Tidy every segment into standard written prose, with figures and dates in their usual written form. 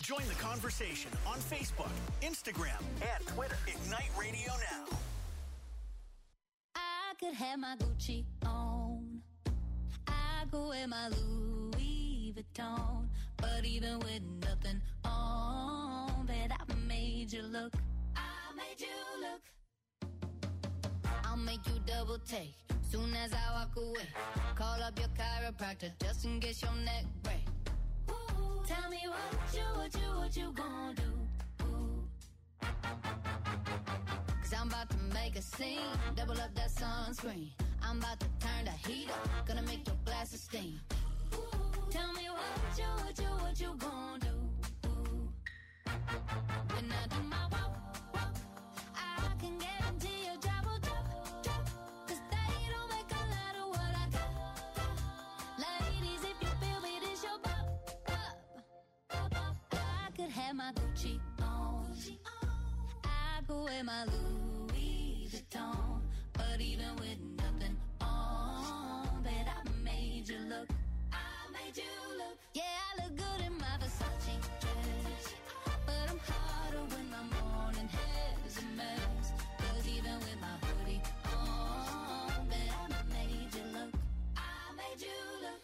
Join the conversation on Facebook, Instagram, and Twitter. Ignite Radio Now. I could have my Gucci on. I could wear my Louis Vuitton. But even with nothing on, bet I made you look. I made you look. I'll make you double take soon as I walk away. Call up your chiropractor just in case your neck break. Ooh, tell me what you gonna do? Ooh. 'Cause I'm about to make a scene, double up that sunscreen. I'm about to turn the heat up, gonna make your glasses steam. Ooh, tell me what you gonna do? Ooh. When I do my walk, I can guarantee your job will drop. 'Cause they don't make a lot of what I got. Ladies, if you feel me, this your bop. I could have my Gucci on. I could wear my Louis Vuitton. But even with nothing on, bet I made you look. I made you look. Yeah, I look good in my Versace dress. But I'm hotter when my morning hair's a mess. 'Cause even with my hoodie on, bet I made you look. I made you look.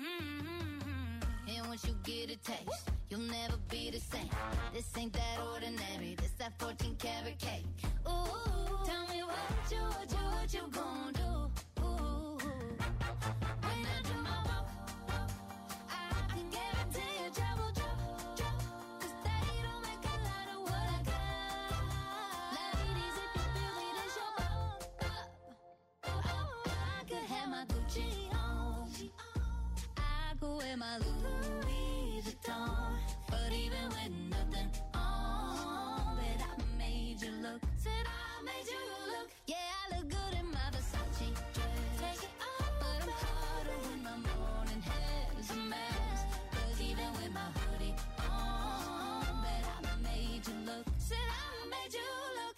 And once you get a taste, you'll never be the same. This ain't that ordinary. This that 14 karat cake. Ooh, tell me what you gonna do? Ooh, when I do my walk, I can guarantee your job will drop. 'Cause they don't make a lot of what I got. Ladies, if you feel me, this your I could have my Gucci on. I could wear my Louis Vuitton. But even with nothing on, bet I made you look. Said I made you look. Yeah, I look good in my Versace dress. Take it off, but I'm hotter when my morning hair's a mess. 'Cause even with my hoodie on, bet I made you look. Said I made you look.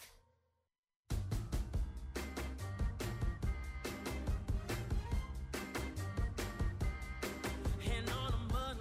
And all the mud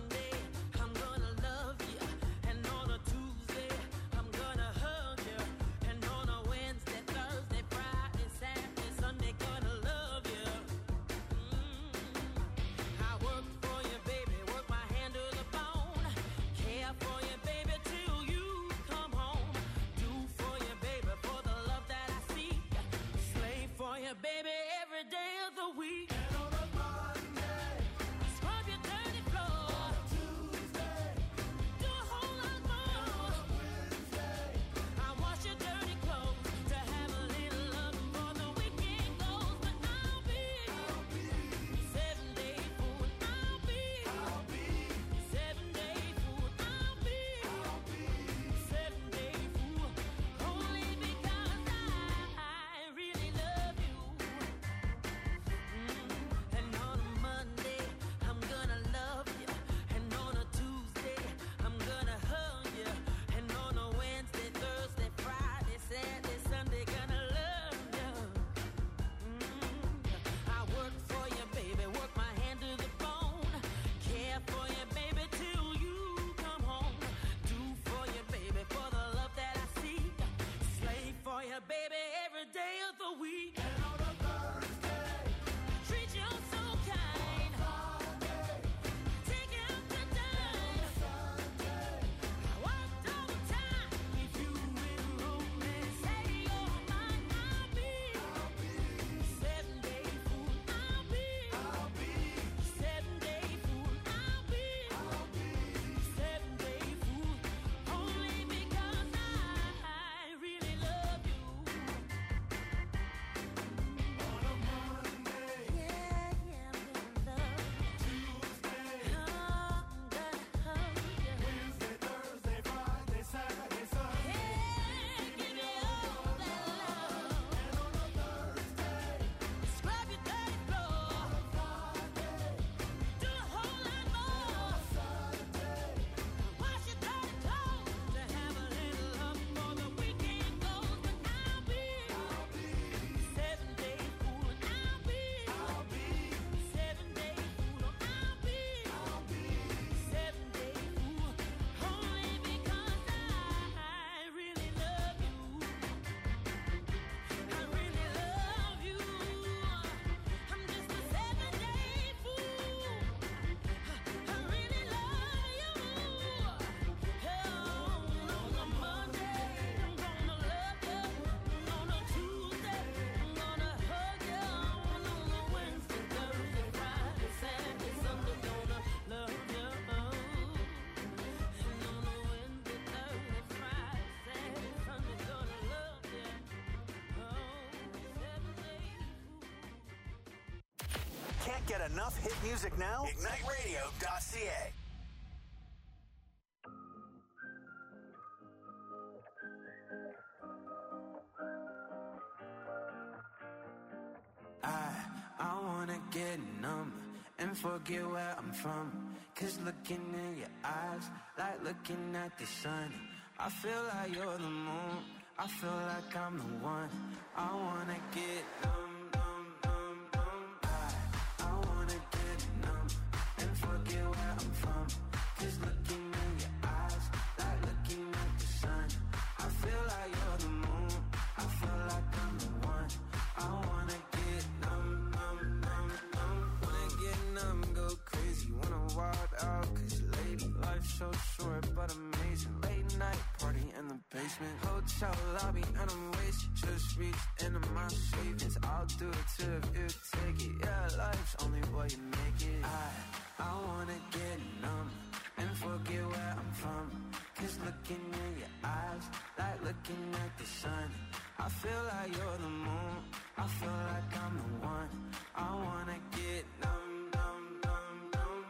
Can't get enough hit music now? IgniteRadio.ca. I wanna get numb and forget where I'm from. Cause looking in your eyes, like looking at the sun. I feel like you're the moon, I feel like I'm the one. I wanna get numb, numb, numb, numb. I wanna get numb and forget where I'm from. Cause looking in your eyes, like looking at the sun. I feel like you're the moon, I feel like I'm the one. I wanna get numb, numb, numb, numb. Wanna get numb, go crazy, wanna wild out. Cause lady, life's so short but amazing. Late night party in the basement, hotel lobby and I'm wasted. Just reached into my savings, I'll do it too if you take it. Yeah, life's only what you make it. I wanna get numb and forget where I'm from. Cause looking in your eyes, like looking at the sun. I feel like you're the moon, I feel like I'm the one. I wanna get numb, numb, numb, numb.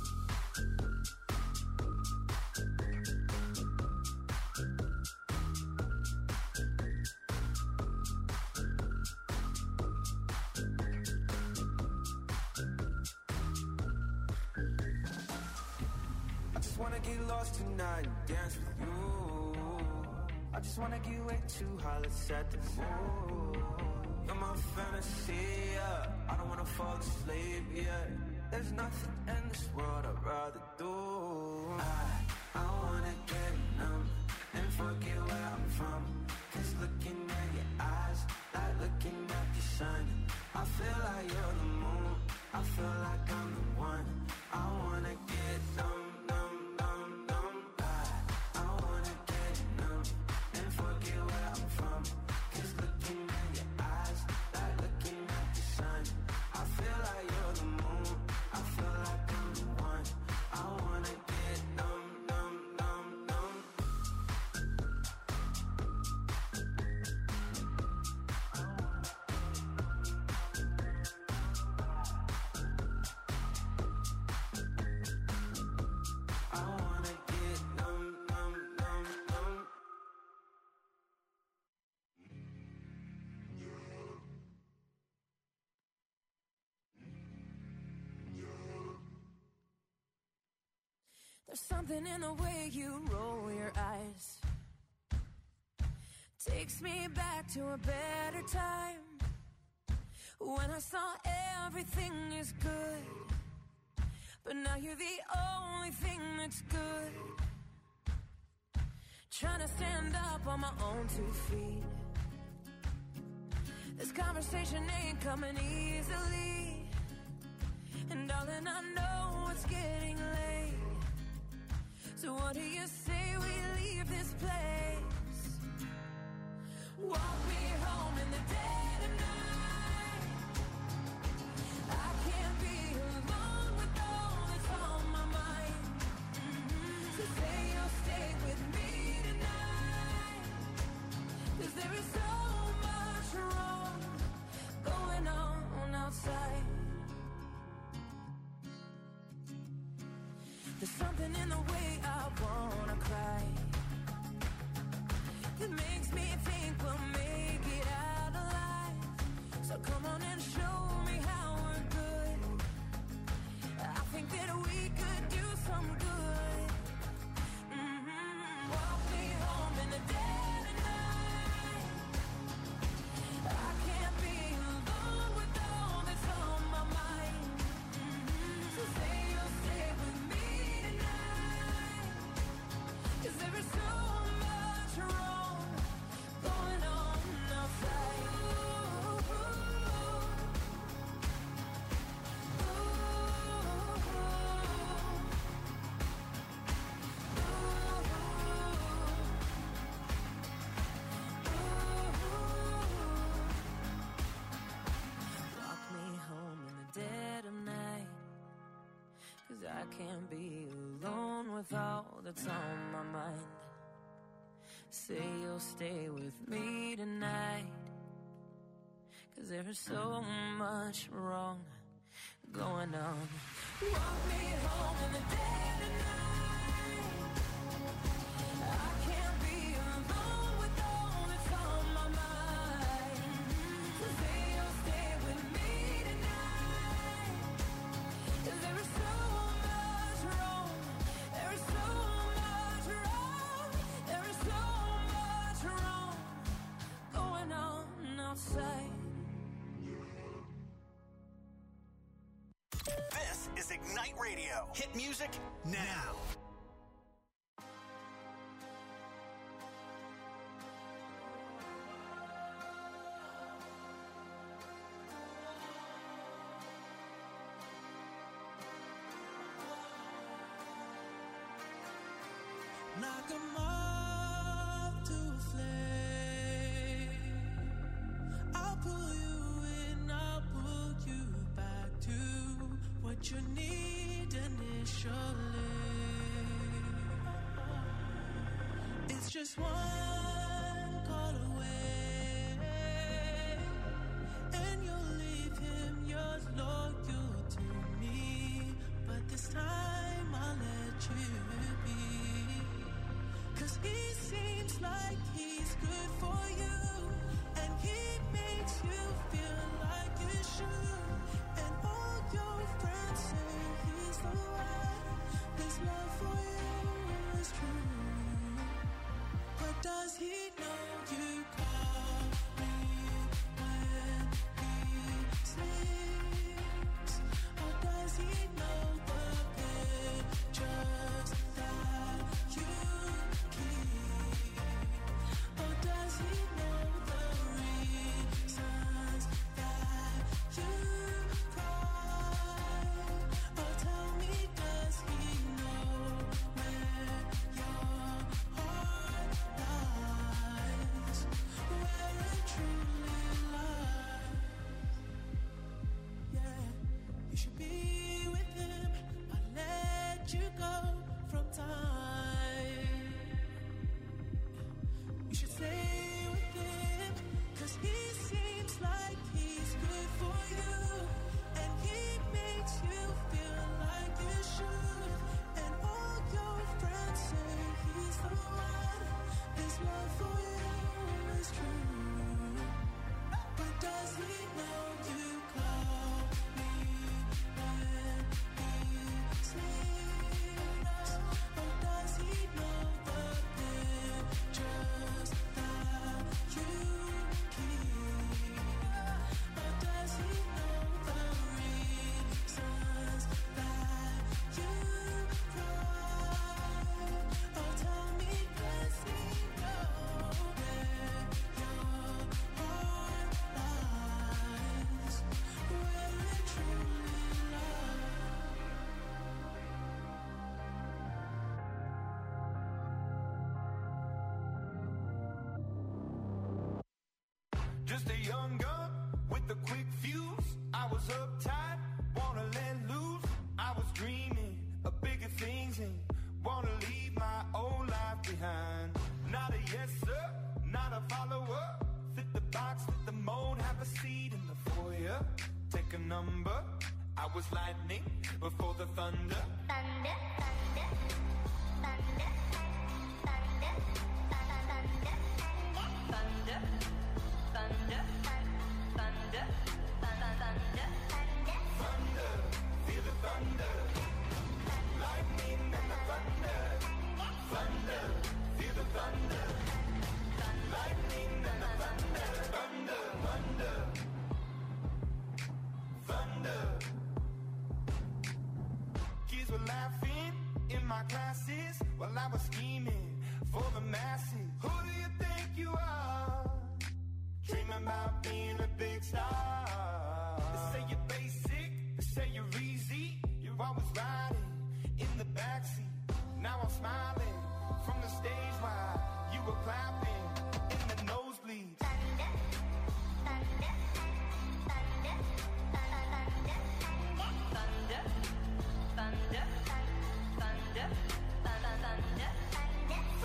I just wanna get lost tonight and dance with you. I just wanna get way too high, let's set the mood. You're my fantasy, yeah. I don't wanna fall asleep, yeah. There's nothing in this world I'd rather do. I wanna get numb and forget where I'm from. Cause looking at your eyes, like looking at the sun. I feel like you're the moon, I feel like I'm the one. I wanna get numb, numb, numb, numb. I wanna get numb and forget where I'm from. Cause looking at your eyes, like looking at the sun. I feel like you're the moon, I feel like I'm the one. I wanna get numb, numb, numb, numb. I wanna get numb, numb, numb, numb. There's something in the way you roll your eyes. Takes me back to a better time, when I saw everything is good. But now you're the only thing that's good. Trying to stand up on my own 2 feet. This conversation ain't coming easily. And darling, I know it's getting late. So what do you say we leave this place? Walk me home in the dead of night. I can't be alone with all that's on my mind. So say you'll stay with me tonight. Cause there is so much wrong going on outside. There's something in the way I wanna cry that makes me think we'll make it out alive. So come on and show me how we're good. I think that we could do some good. Walk me home in the dead of night. I can't be alone with all that's on my mind. So say you'll stay with me tonight. Cause there is so much wrong going on outside. Walk me home in the dead of night. Cause I can't be alone with all that's on my mind. Say you'll stay with me tonight. Cause there is so much wrong going on. Walk me home in the dead of night. I can't be alone with all that's on my mind. So say you'll stay with me tonight. 'Cause there is so much wrong. There is so much wrong. There is so much wrong going on outside. This is Ignite Radio. Hit music now. Knock 'em off to a flame. I'll pull you in, I'll pull you back to what you need initially. It's just one call away, and you'll leave him, you're loyal to me. But this time I'll let you be. 'Cause he seems like he's good for you, and he makes you feel like you should. And all your friends say he's the one. His love for you is true. But does he know you call me when he sleeps? Or does he know the pictures that you keep? Or does he know the reasons that you cry? Or tell me, does he know where your heart lies? Where it truly lies? Yeah, you should be with him. I'll let you go from time. You should stay with him, 'cause he seems like he's good for you, and he makes you feel like you should. And all your friends say he's the one. His love for you is true. But does he know you call me when he sleeps? Or does he know the pictures that you keep? Or does he know the reasons that you cry? Or tell me, does he know where your heart lies? Where it truly lies? Just a young gun with a quick fuse. I was uptight, wanna let loose. I was dreaming of bigger things and wanna leave my old life behind. Not a yes sir, not a follower. Fit the box, fit the mold, have a seat in the foyer. Take a number. I was lightning before the thunder. Thunder, thunder, thunder, thunder, thunder, Thunder, thunder, thunder, thunder, Thunder, feel the thunder. Lightning and the thunder. Thunder, feel the thunder. Lightning and the thunder. Thunder, thunder. Thunder. Kids were laughing in my classes while I was scheming for the masses. Who do you think you are? Dreaming about being a big star. They say you're basic, they say you're easy. You're always riding in the backseat. Now I'm smiling from the stage while you were clapping in the nosebleeds. thunder, thunder, thunder, thunder, thunder, thunder, thunder, thunder, thunder, thunder,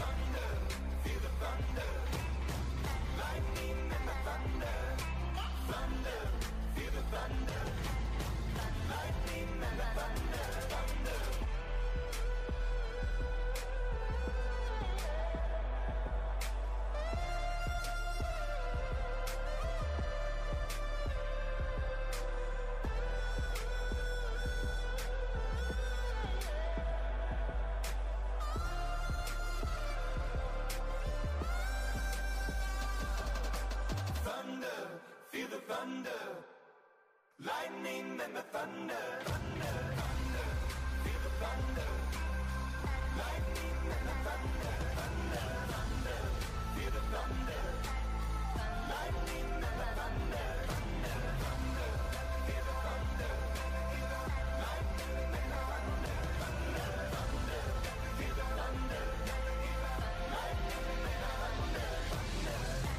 Lightning and the thunder, thunder, thunder. Feel the thunder. Lightning and the thunder, thunder, thunder. Feel the thunder. Lightning and the thunder, thunder, thunder. Feel the thunder. Lightning and the thunder, thunder, thunder. Feel the thunder. Lightning and the thunder, thunder.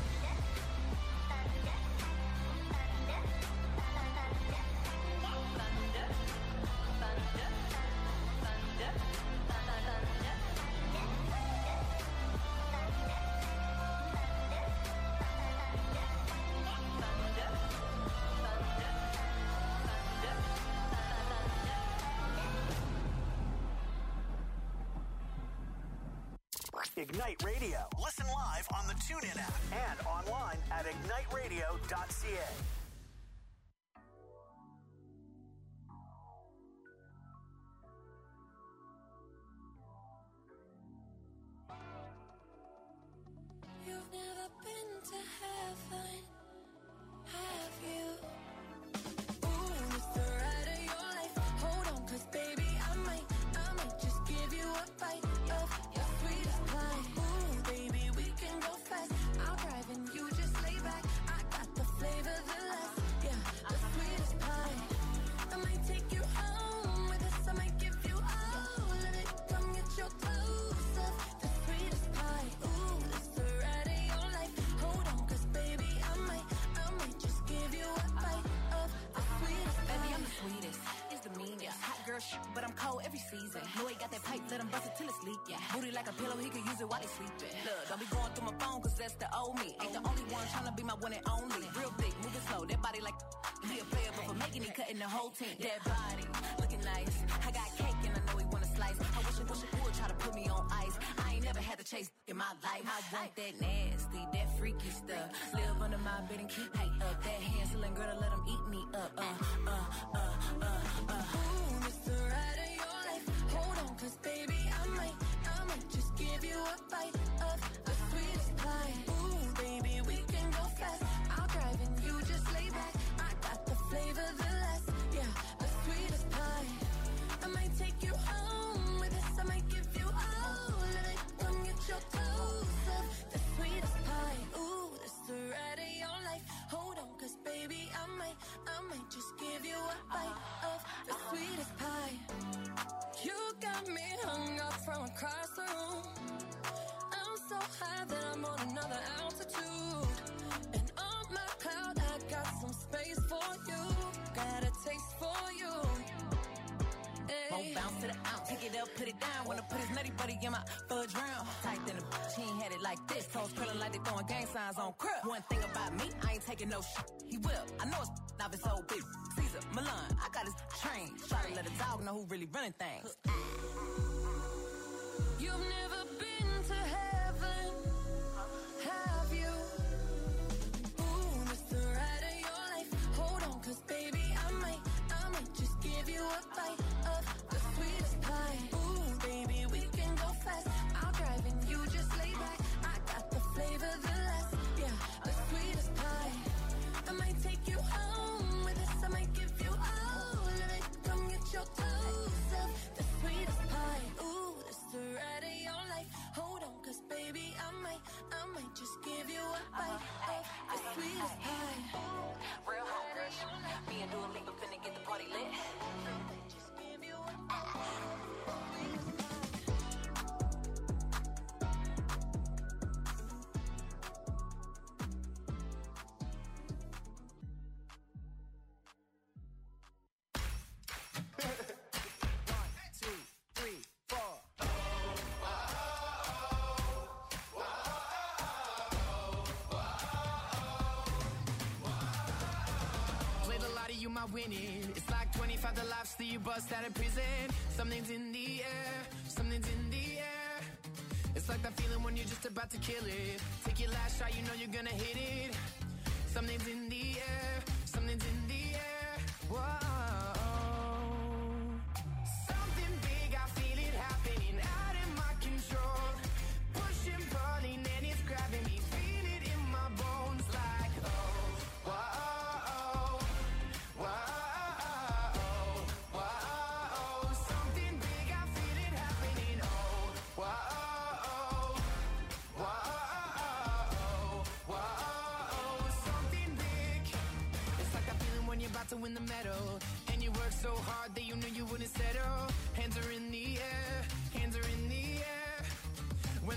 Ignite Radio. Listen live on the TuneIn app and online at igniteradio.ca. You've never been to heaven, have you? Ooh, it's the ride of your life. Hold on, 'cause baby, I might just give you a bite of your sweetest pie. Ooh, baby, we can go fast. I'll drive and you just lay back. I got the flavor, the last, yeah, the sweetest pie. I might take you home with us. I might give you all of it. Come get your clothes off. The sweetest pie. Ooh, it's the ride of your life. Hold on, 'cause baby, I might just give you a bite of the sweetest pie. Baby, I'm the sweetest. It's the meanest. Hot girl shit, but I'm cold every season. Know he got that pipe, let him bust it till it's leak. Yeah. Booty like a pillow, he could use it while he's sleeping. Look, don't be going through my phone, 'cause that's the old me. Ain't the only one tryna be my one and only. Real thick, moving slow, that body like he a player, but for making it, cutting the whole team. That body, looking nice. I got cake and I know he wanna slice. I wish it would try to put me on ice. I ain't never had to chase in my life. I want that nasty, that freaky stuff. Live under my bed and keep me up. That Hansel girl to let him eat me up. Ooh, it's the ride of your life. Hold on, 'cause baby, I might just give you a bite of the sweetest pie. Ooh, baby, we can go fast. I'll drive and you just lay back. I got the flavor, the last, yeah, the sweetest pie. I might take you home with us. I might give you all of it. Come get your clothes off. The sweetest pie. Ooh, it's the ride of your life. Hold on, 'cause baby, I might just give you a bite of the sweetest pie. You got me hung up from across the room. I'm so high that I'm on another altitude. And on my cloud, I got some space for you. Got a taste for you. Won't bounce to the ounce. Pick it up, put it down. Wanna put his nutty buddy in my fudge round. Tight than a bitch, he ain't had it like this. Toes curling like they throwing gang signs on crib. One thing about me, I ain't taking no shit. He will. I know it's off his whole bitch. Caesar, Milan, I got his train. Try to let a dog know who really running things. You've never been to heaven, have you? Ooh, it's the ride of your life. Hold on, 'cause baby, I might just give you a bite of the sweetest pie. Ooh, baby, we can go fast. I'll drive and you just lay back. I got the flavor, the last, yeah, the sweetest pie. I might take you home with us. I might give you all of it. Come get your clothes off. The sweetest pie. Ooh, it's the ride of your life. Hold on, 'cause baby, I might just give you a bite of the sweetest pie. Real hungry. Me and Dua Lipa finna get the party lit. Just give you a bite of the sweetest pie. You might win it. It's like 25 to life, still you bust out of prison. Something's in the air, something's in the air. It's like that feeling when you're just about to kill it. Take your last shot, you know you're gonna hit it. Something's in the air, something's in the air. Whoa. Something big, I feel it happening out of my control. Pushing, pulling, and it's grabbing me. Feel it in my bones like, oh, whoa. Whoa.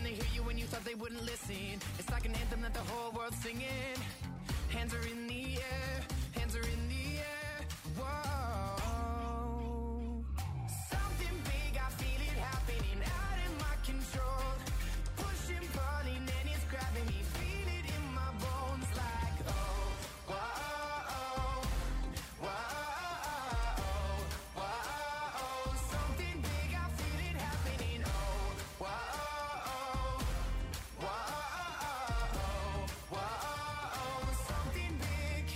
they hear you when you thought they wouldn't listen. It's like an anthem that the whole world's singing. Hands are in the air, hands are in the air. Whoa. Something big, I feel it happening out of my control. Pushing, pulling, and it's grabbing me. Feel it in my bones like, oh, whoa, whoa, whoa. Something big, I feel it happening. Oh, whoa, whoa, whoa. Something big.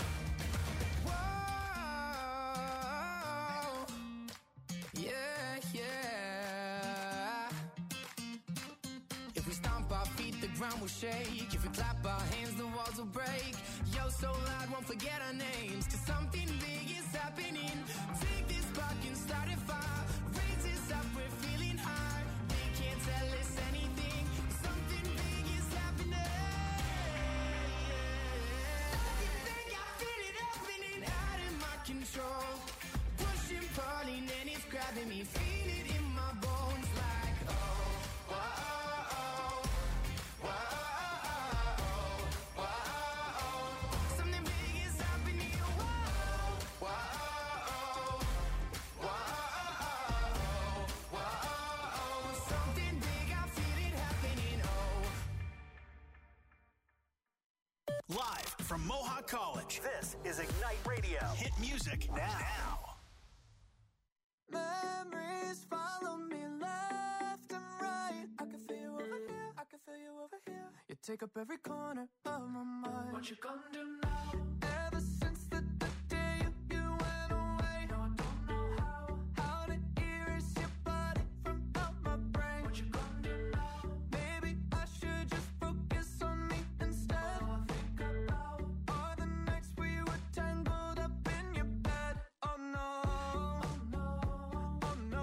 Whoa. Yeah, yeah. If we stomp our feet, the ground will shake. If we clap our hands, the walls will break. Yo, so loud, won't forget our names. 'Cause something big is happening. Take this spark and start a fire. Raise this up, we're feeling high. They can't tell us anything. Something big is happening. Something big, I feel it happening out of my control. Pushing, pulling, and it's grabbing me. Feel it in my bones like, oh, whoa, whoa, whoa. Something big is happening. Whoa, whoa, whoa, whoa. Something big, I feel it happening. Oh. Live from Mohawk College, this is Ignite Radio. Hit music now. Memories follow me left and right. I can feel you over here, I can feel you over here. You take up every corner of my mind. What you gonna do now? Ever since the day you went away, no, I don't know how to erase your body from out my brain. What you gonna do now? Maybe I should just focus on me instead. All I think about are the nights we were tangled up in your bed. Oh no, oh no, oh no,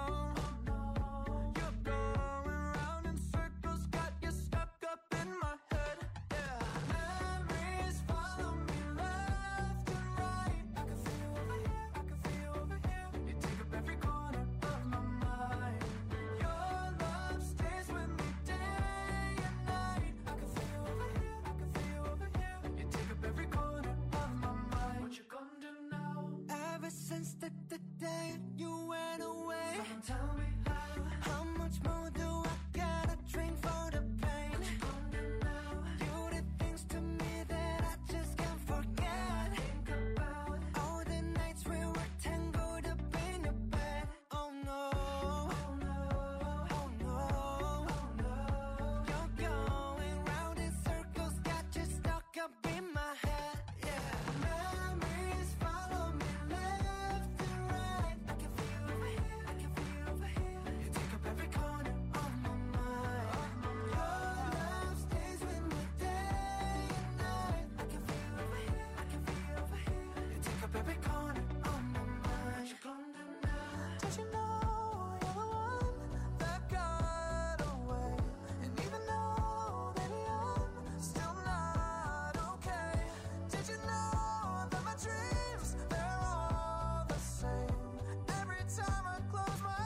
oh no. You're going round in circles, got you stuck up in my head. Yeah, memories follow me left and right. I can feel you over here, I can feel you over here. You take up every corner of my mind. Your love stays with me day and night. I can feel you over here, I can feel you over here. You take up every corner of my mind. What you gonna do now? Ever since the day you went away, someone tell me how much more do I gotta drink for the pain? What you gonna do now? You did things to me that I just can't forget. Think about all the nights we were tangled up in your bed. Oh no, oh no, oh no, oh no. You're going round in circles, got you stuck up in my head. Yeah, memories follow me left and right. I can feel you over here, I can feel you over here. You take up every corner of my mind. Your love stays with me day and night. I can feel you over here, I can feel you over here. You take up every corner of my mind. What you gonna do now? Don't you know you're the one that got away? And even though, baby, I'm still not okay. Did you know that my dreams, they're all the same? Every time I close my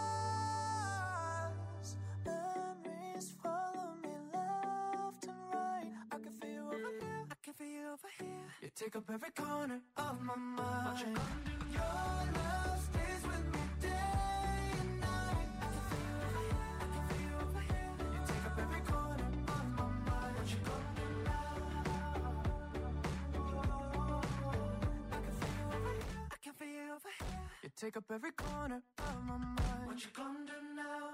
eyes, memories follow me left and right. I can feel you over here, I can feel you over here. You take up every corner of my mind. What you gonna do? Your love stays with me day and night. I can feel you over here, I can feel you over here. You take up every corner of my mind. What you gonna do now? I can feel you over here, I can feel you over here. You take up every corner of my mind. What you gonna do now?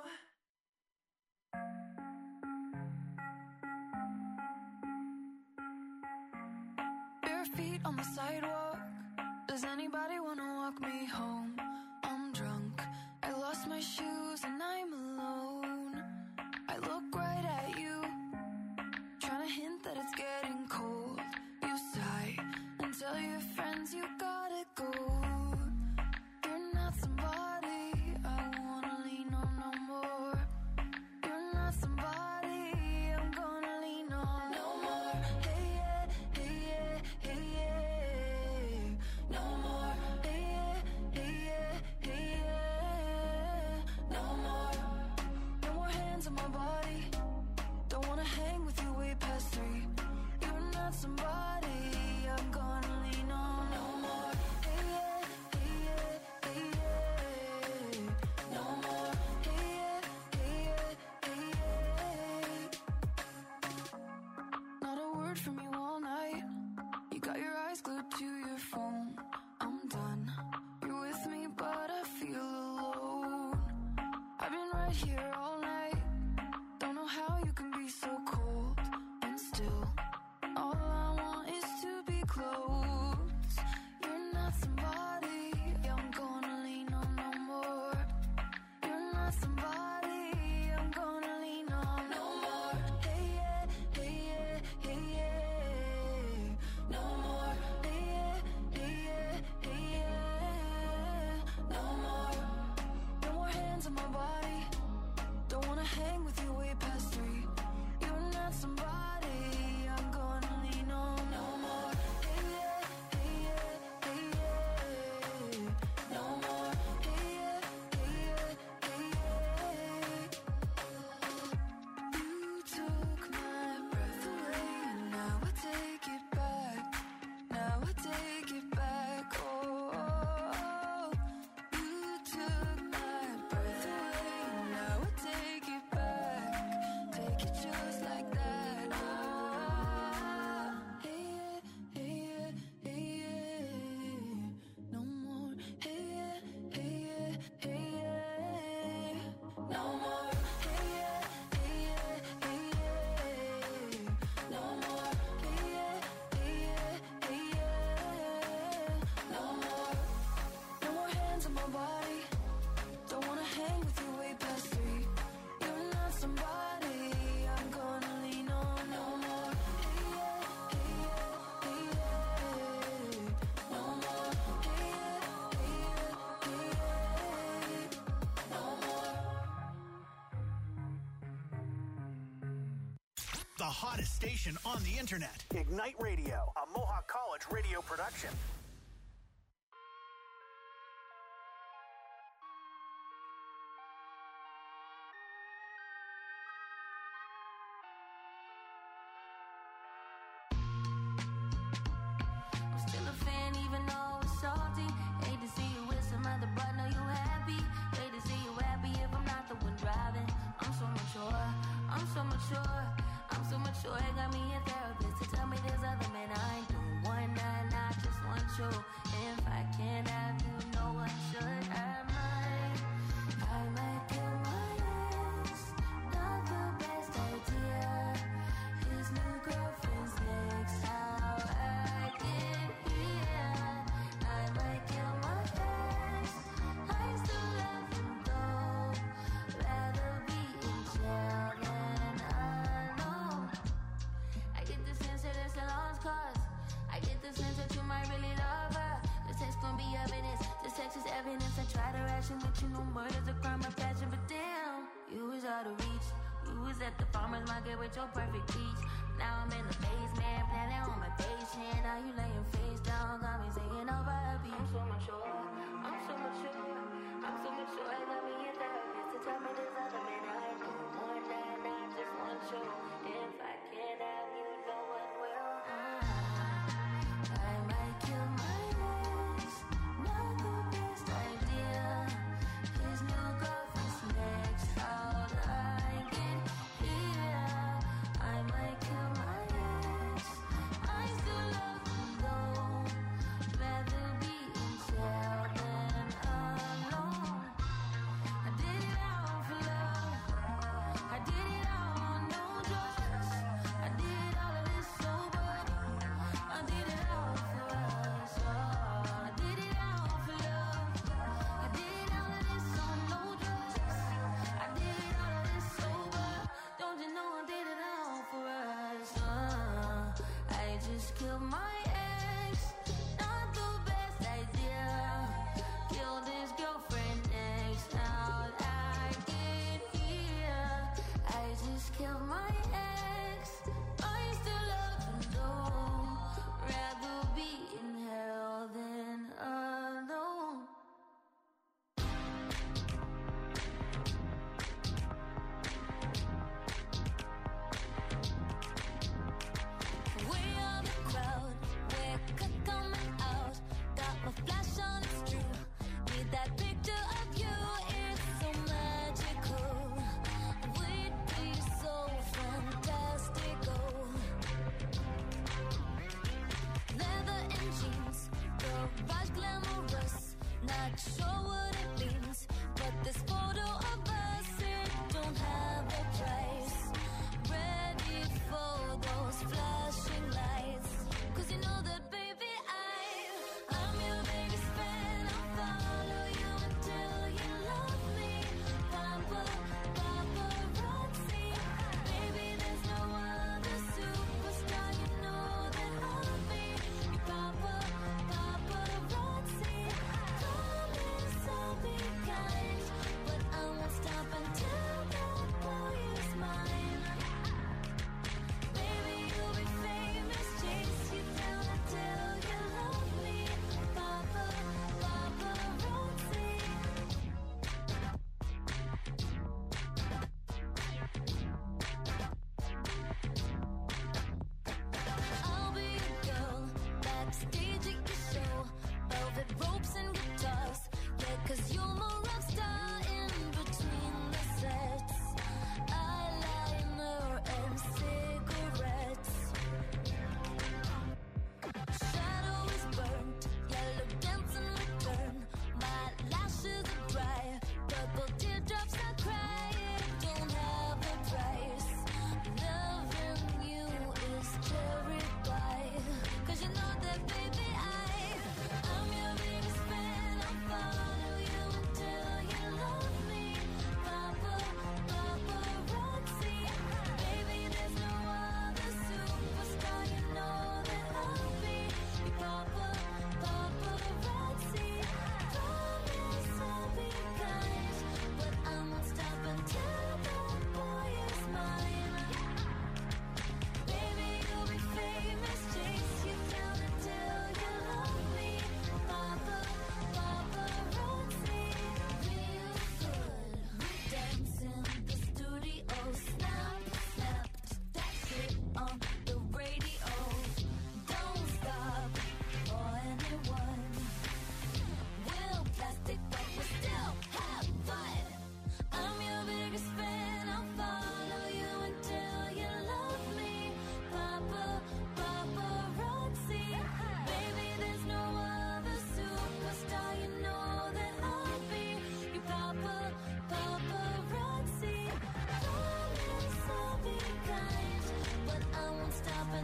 Bare feet on the sidewalk. Does anybody wanna walk me home? I'm drunk. I lost my shoes and I'm alone. I look right at you, trying to hint that it's getting cold. You sigh and tell your friends you gotta go. You're not somebody I wanna lean on no more. You're not somebody I'm gonna lean on no more. Hey yeah, hey yeah, hey yeah. No more. Hey yeah, hey yeah, hey yeah. No more. No more hands on my body. here all night. Don't know how you can be so cold and still. All I want is to be close. You're not somebody I'm gonna lean on no more. You're not somebody I'm gonna lean on no more. Hey yeah, hey yeah, hey yeah. No more. Hey yeah, hey yeah, hey yeah. No more. No more hands on my body. Don't wanna hang with you way past 3. You're not somebody I'm gonna lean on no more. Hey yeah, hey yeah, hey yeah. No more. Hey yeah, hey yeah, hey yeah. You took my breath away, and now I take it back. Now I take it back. Oh, you took my breath away, and now I take it back. Take it just like that. Oh, hey yeah, hey yeah, hey yeah. No more. Hey yeah, hey yeah, hey yeah. No more. Hey yeah, hey yeah, hey yeah. No more. Hey yeah, hey yeah, hey yeah. No more. No more hands on my body. Don't wanna hang with you way past 3. You're not somebody I'm gonna lean on no more. Hey yeah, hey yeah, hey yeah. No more. Hey yeah, hey yeah, hey yeah. No more. The hottest station on the internet. Ignite Radio, a Mohawk College radio production. I'm still a fan even though it's salty. Hate to see you with some other, but know you happy. Hate to see you happy if I'm not the one driving. I'm so mature, I'm so mature, I'm so mature. It got me a therapist to tell me there's other men I ain't doing one night, I just want you. If I can't have you, no one should. I might kill my ex. Not the best idea. His new girlfriend's next. How I get here. I might kill my ex. I still love him though. Rather be in jail than alone. I get the sense that it's a lost cause. I get the sense that you might really love her. This text gon' be evidence. This text is evidence. I try to ration, but you know murder's a crime of passion. But damn, you was out of reach. You was at the farmer's market with your perfect peach. Now I'm in the basement, planning on my patient. Now you laying face down, got me singing over a beat. I'm so mature, I'm so mature, I'm so mature. I got me a therapist to tell me there's other men I ain't doing one night, I just want you. If I can't have you, no one will. I might kill my ex, not the best idea. His new girlfriend's next. How'd I get here? I might kill my ex. I still love him though. Rather be in jail than alone. I did it all for love. I did it all on no drugs. I did all of this sober. I did it all for us. I did it all for love. I did all of this on no drugs. I did all of this sober. Don't you know I did it all for us? I just killed my ex. Not the best idea. Killed his girlfriend next. How'd I get here? I just killed my ex. I still love him though. Rather be in hell than alone. We are the crowd, we're coming out. Got my flash on, it's true. Need that picture of you, it's so magical. We'd be so fantastical. Leather and jeans, garage glamorous. Not sure what it means, but this photo of us, it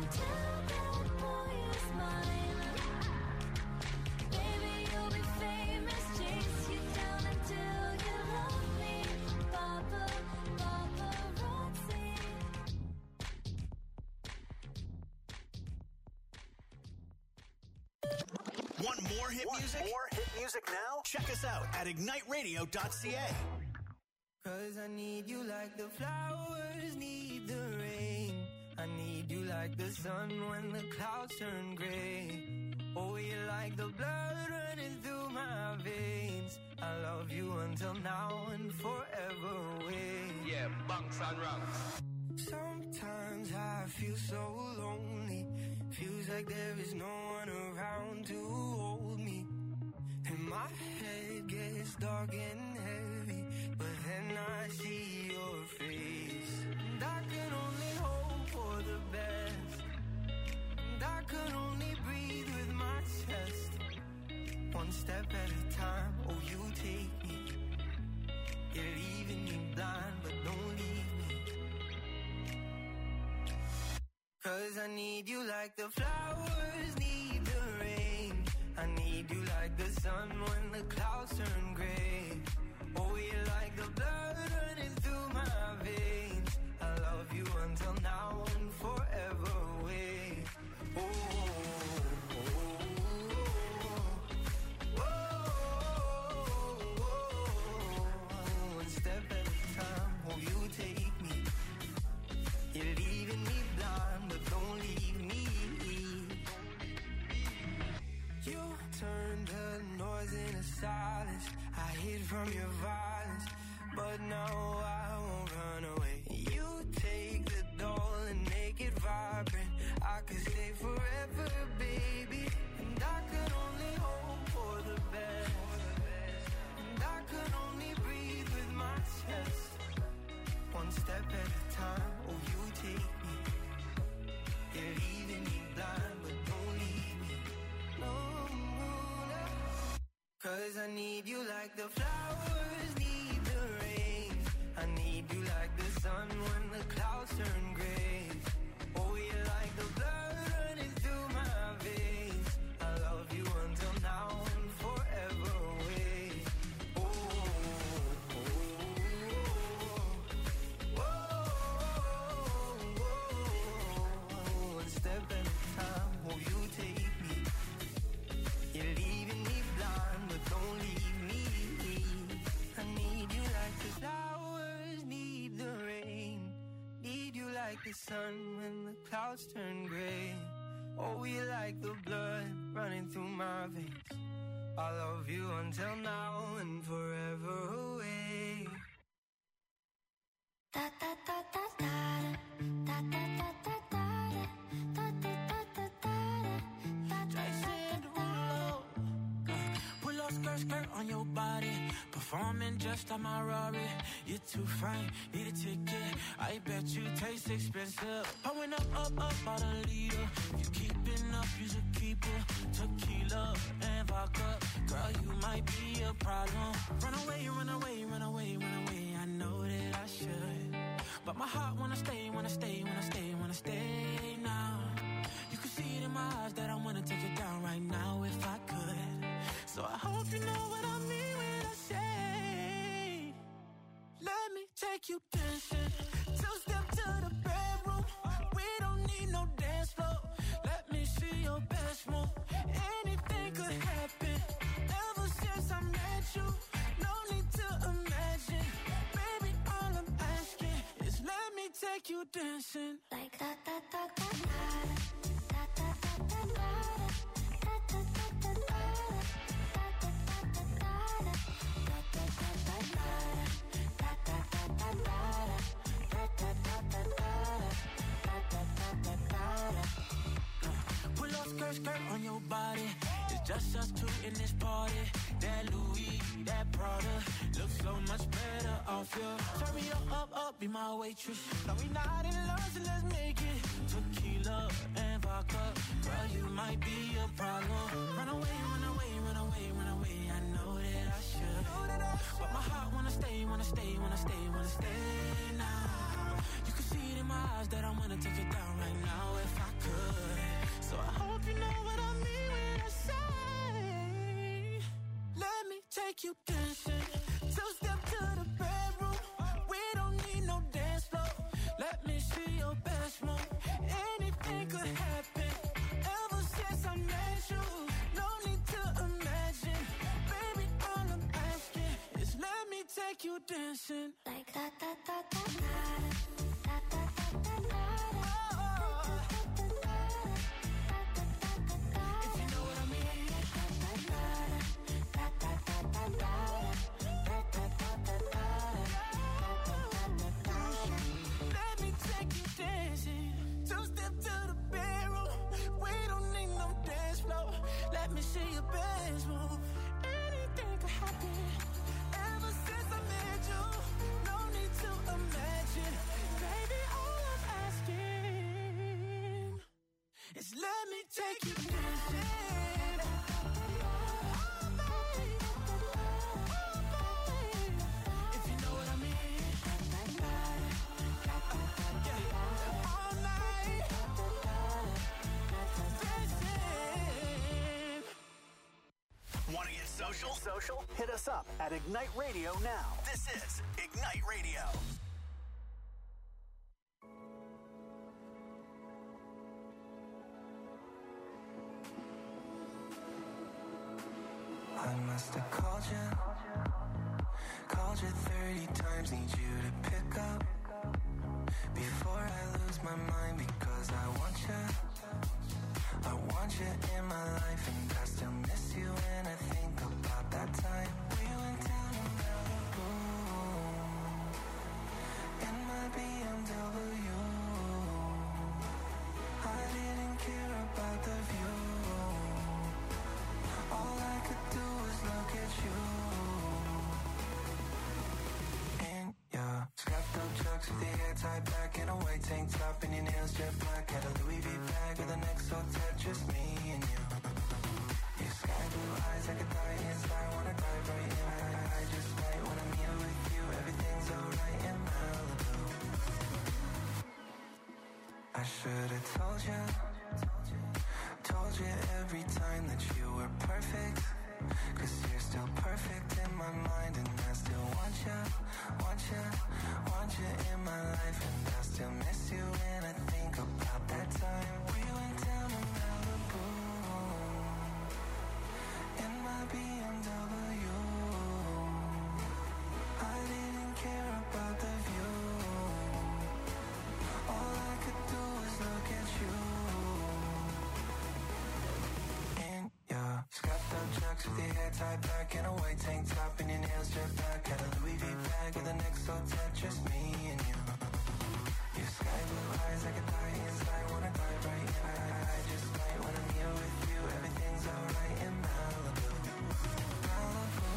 Tell that boy it's mine. Baby, you'll be famous. Chase you down until you love me. Paparazzi. Want more hit music? More hit music now? Check us out at igniteradio.ca. Cause I need you like the flowers need the rain. I need you like the sun when the clouds turn gray. Oh, you're like the blood running through my veins. I love you until now and forever away. Yeah, bunks and ranks. Sometimes I feel so lonely. Feels like there is no one around to hold me. And my head gets dark and heavy, but then I see your face. And I can only hope for the best. And I can only breathe with my chest. One step at a time, oh you take me. You're leaving me blind, but don't leave me. Cause I need you like the flowers need the rain. I need you like the sun when the clouds turn gray. Oh, you're like the blood running through my veins. I love you until now and forever away. Oh, oh, oh, oh, oh. One step at a time, oh, you take me. You're leaving me blind, but don't leave me. You turned the noise into silence. I hid from your violence, but now I won't run away. You take the doll and make it vibrant. I could stay forever, baby. And I could only hope for the best. And I could only breathe with my chest. One step at a time, oh you take me. You're leaving me blind, but don't leave me. No, no. Cause I need you like the flowers need the rain. I need you like the sun when the clouds turn gray. Oh, you're like the blood running through my veins. I love you until now and forever away. Oh, oh, oh, oh, oh. One step at a time, oh, you take me. You're leaving me blind, but don't leave me. I need you like the flowers need the rain. Need you like the sun when the clouds turn gray. Oh, you like the blood running through my veins. I love you until now and forever away. Da da da da da da da da da da da da da da da. Pull up skirt on your body. Performing just like my Rari. You're too fine, need a ticket. I bet you taste expensive. Pouring up about a liter. If you keeping up, you should keep it. Tequila and vodka. Girl, you might be a problem. Run away, run away, run away, run away. I know that I should, but my heart wanna stay, wanna stay, wanna stay, wanna stay now. You can see it in my eyes that I wanna take it down right now if I could. So I hope you know what I mean when I say, let me take you dancing. Two-step to the bedroom. We don't need no dance floor. Let me see your best move. Anything could happen. Ever since I met you, no need to imagine. Baby, all I'm asking is let me take you dancing. Like da da da da da da da da da da. Pull up skirt on your body. It's just us two in this party. That Louis, that Prada looks so much better off you. Turn me up, be my waitress. No, we not in love, so let's make it. Tequila and vodka. Girl, you might be a problem. Run away, run away, run away, run away. I know that I should, but my heart wanna stay, wanna stay, wanna stay, wanna stay now. You can see it in my eyes love that I wanna take it down right now if I could. So I hope you know what I mean when I say, let me take you dancing. Two-step to the bedroom. We don't need no dance floor. Let me see your best move. Anything could happen. Ever since I met you, no need to imagine. Baby, all I'm asking is let me take you dancing. Like da da da da da da da da da. If you know what I mean. Let me take you dancing. Two-step to the bedroom. We don't need no dance floor. Let me see your best move. Anything could happen. Ever since I met you, no need to imagine. Baby, all I'm asking is let me take you dancing. If you know what I mean. Yeah. All night. Dancing. Want to get social? Hit us up at Ignite Radio now. This is Ignite Radio. I must have called you 30 times, need you to pick up before I lose my mind, because I want you in my life, and I still miss you when I think about that time we went down to Malibu in my BMW. I didn't care about the view. All I could do was look at you. In your strapped up chucks with the hair tied back and a white tank top and your nails jet black. Had a Louis V bag with an exotic, just me and you. Your sky blue eyes like a Diane's. I wanna dive right in. I just might when I'm here with you. Everything's alright in Malibu. I should've told you every time that you were perfect, 'cause you're still perfect in my mind, and I still want you in my life, and I still miss you when I think about that time we went down to Malibu in my BMW. I didn't care about the view. All I could do was look at you. Yeah, strapped up chucks with your hair tied back and a white tank top and your nails jet black. Had a Louis V bag with an exotic, just me and you. Your sky blue eyes like a Diane's. I wanna dive right in. I just might when I'm here with you. Everything's alright in Malibu. Malibu.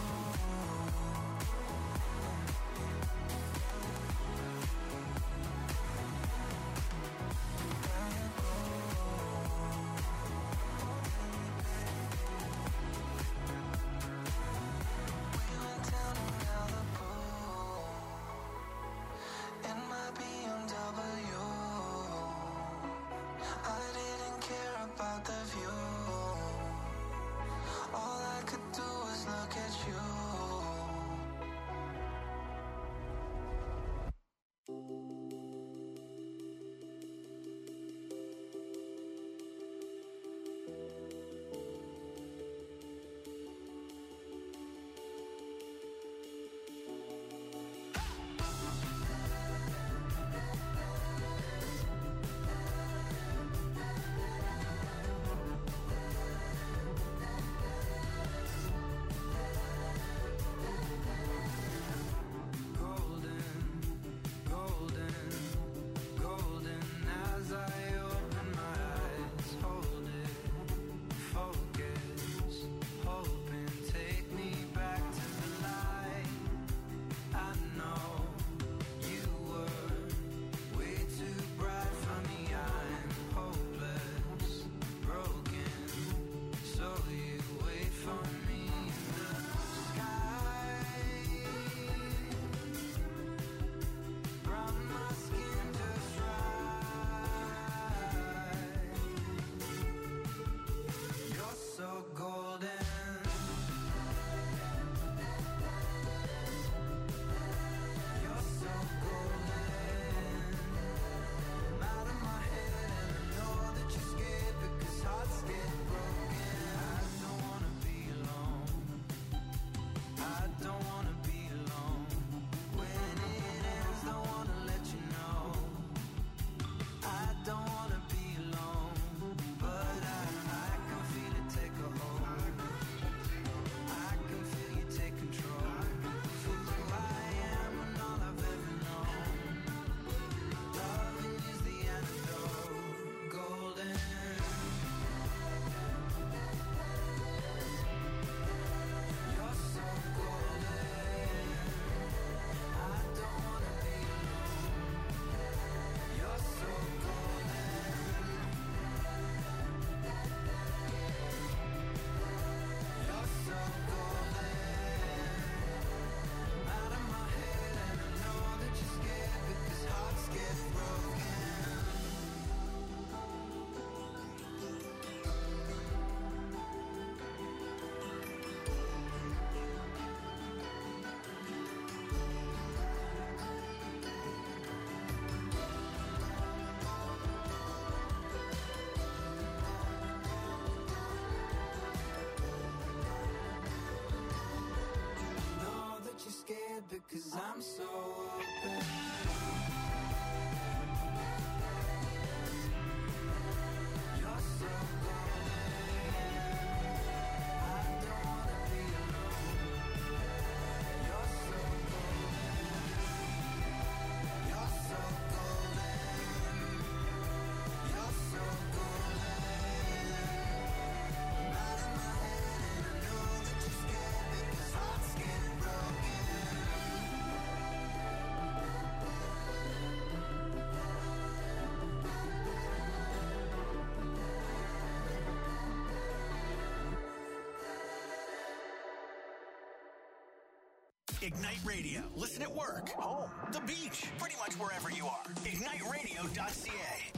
Ignite Radio. Listen at work, home, the beach, pretty much wherever you are. IgniteRadio.ca.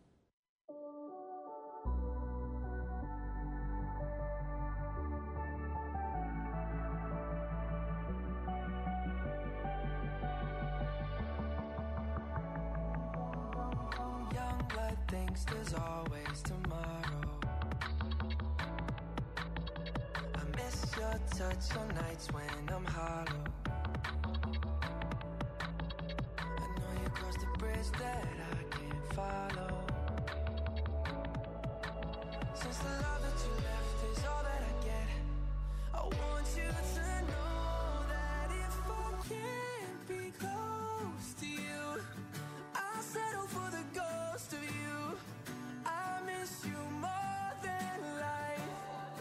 Young blood thinks there's always tomorrow. I miss your touch on nights when I'm hollow. I know you crossed the bridge that I can't follow. Since the love that you left is all that I get, I want you to know that if I can't be close to you, I'll settle for the ghost of you. I miss you more than life.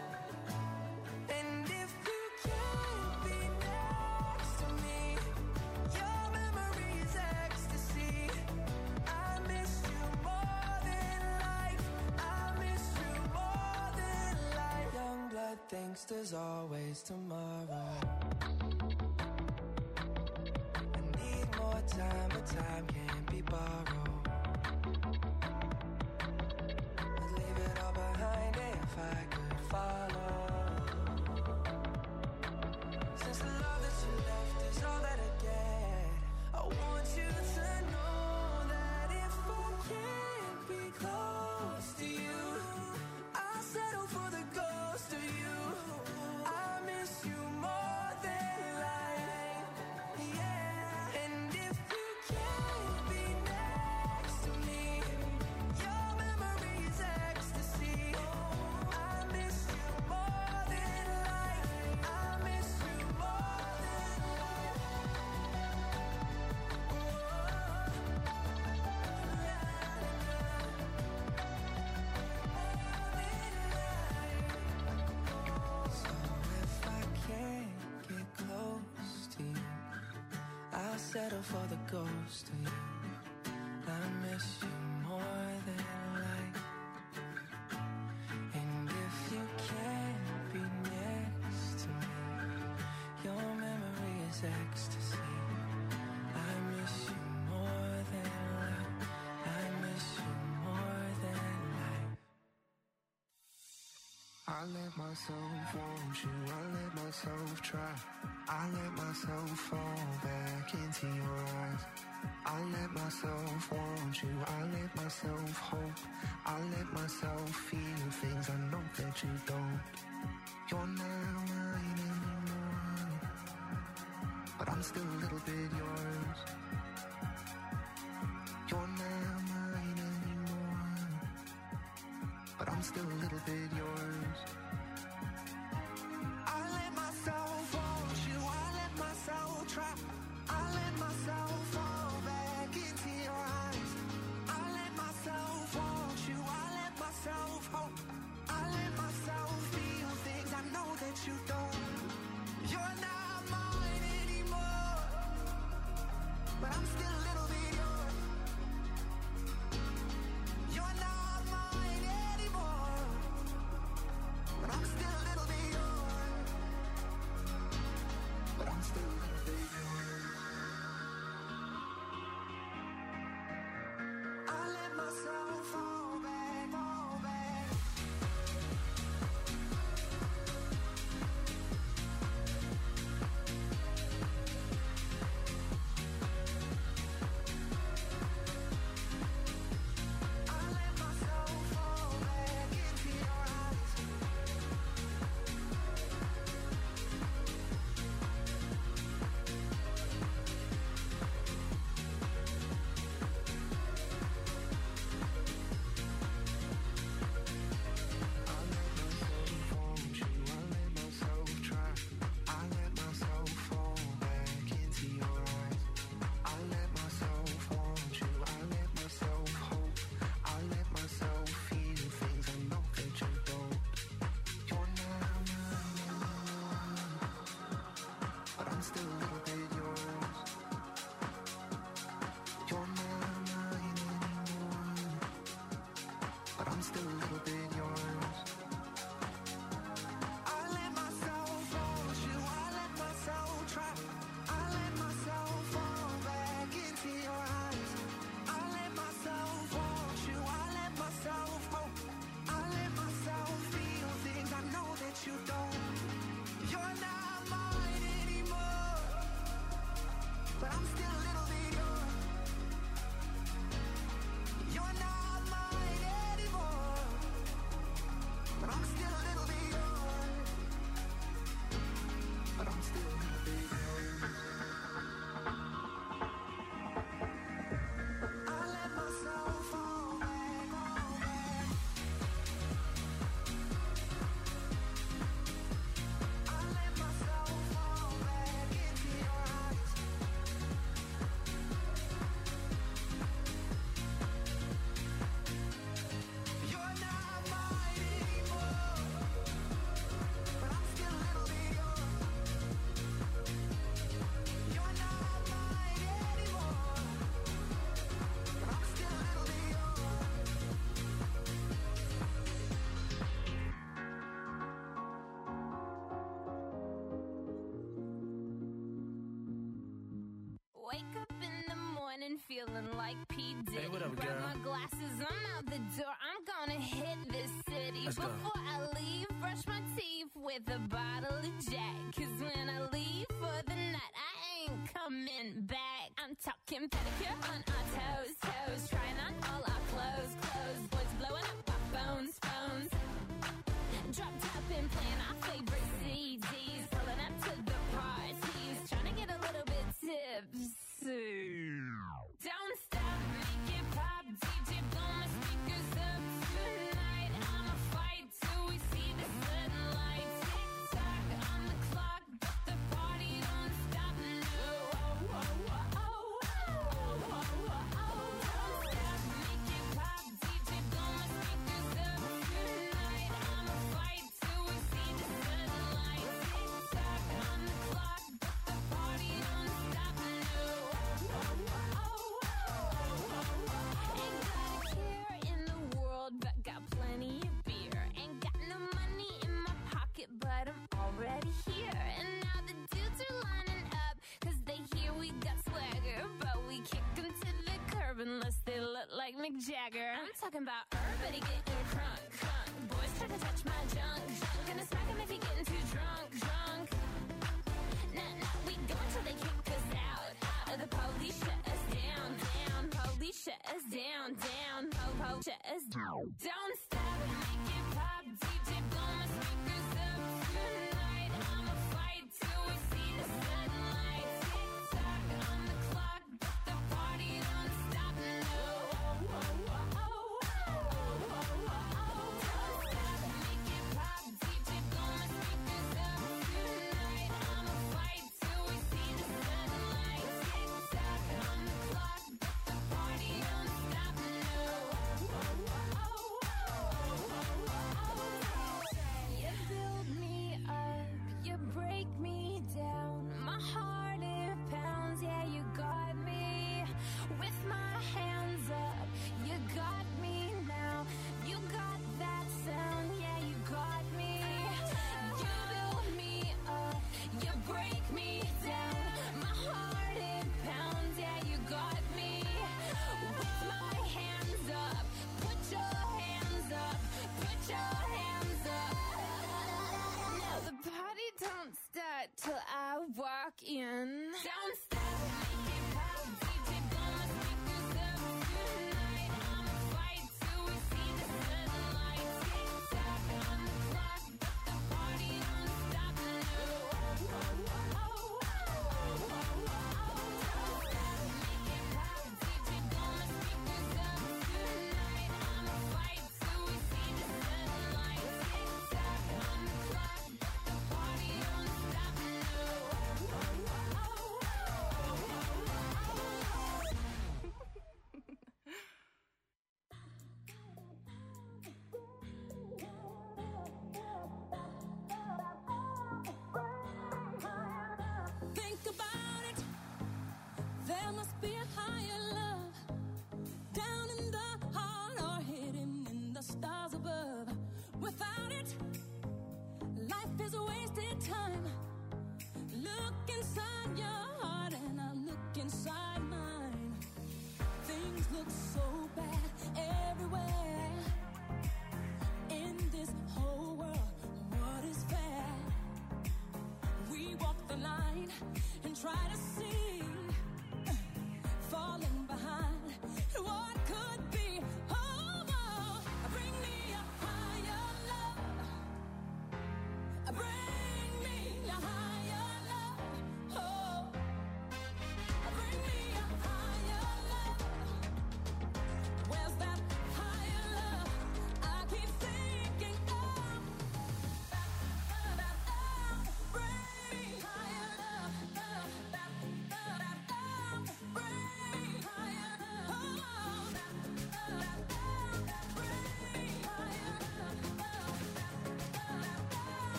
And if you can't be next to me, your memory is ecstasy. I miss you more than life. I miss you more than life. Young blood thinks there's always tomorrow. I need more time, but time can't be borrowed. I'd leave it all behind if I could follow. Since the love that you left is all that I get, I want you to know that if I can't be close to you, I'll settle for the ghost of you. I miss you more than life, yeah. And if you can't be next to me, your memory is ecstasy. I miss you more than life. I miss you more than life. So if I can't get close to you, I'll settle for the ghost of you. I miss you more than life. And if you can't be next to me, your memory is ecstasy. I miss you more than life. I miss you more than life. I let myself want you, I let myself try. I let myself fall back into your eyes. I let myself want you, I let myself hope. I let myself feel things I know that you don't. You're not mine anymore, but I'm still a little bit yours. You're not mine anymore, but I'm still a little bit yours. I let myself want you, I let myself try. I let myself fall back into your eyes. I let myself want you, I let myself hope. I let myself feel things I know that you don't. You're not mine anymore, but I'm still a little bit yours. You're not mine anymore, but I'm Wake up in the morning feeling like P. Diddy. Hey, what up, Grab girl? my glasses, I'm out the door. I'm gonna hit this city. Let's go. Before I leave, brush my teeth with a bottle of Jack. 'Cause when I leave for the night, I ain't coming back. I'm talking pedicure on our toes, toes. Trying on all our clothes, clothes. Boys blowing up our phones, phones. Drop top and playing our favorite CDs. Pulling up to the parties. Trying to get a little bit tipsy. Don't stop, make it pop. DJ, blow my speakers up tonight. I'ma fight till we see the sunlight. Tick tock on the clock, but the party don't stop. No, oh, oh, oh, oh, oh, oh, oh, oh. Don't stop, make it pop. DJ, blow my speakers up tonight. I'ma fight till we see the sunlight. Tick tock on the clock, but the party don't stop. No, oh, oh, oh, oh, oh, oh. Ain't got a care in the world, but got plenty of beer. Ain't got no money in my pocket, but I'm already here. And now the dudes are lining up, 'cause they hear we got swagger. But we kick them to the curb unless they look like Mick Jagger. I'm talking about everybody getting crunk, crunk. Boys try to touch my junk, junk. Gonna smack him if he getting too drunk, drunk. Nah, nah, we go until they kick us out, out. Or the police shut us down, down. Police shut us down, down. Po, shut us down. Don't stop, make it pop. DJ, blow my speakers up tonight. I'ma fight till we see the sunlight. Tick tock on the clock, but the party don't stop. No, oh, oh, oh, oh, oh, oh, oh. Don't stop, make it pop. DJ, blow my speakers up tonight. I'ma fight till we see the sunlight. Tick tock on the clock, but the party don't stop. No, oh, oh, oh, oh, oh, oh.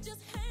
just hang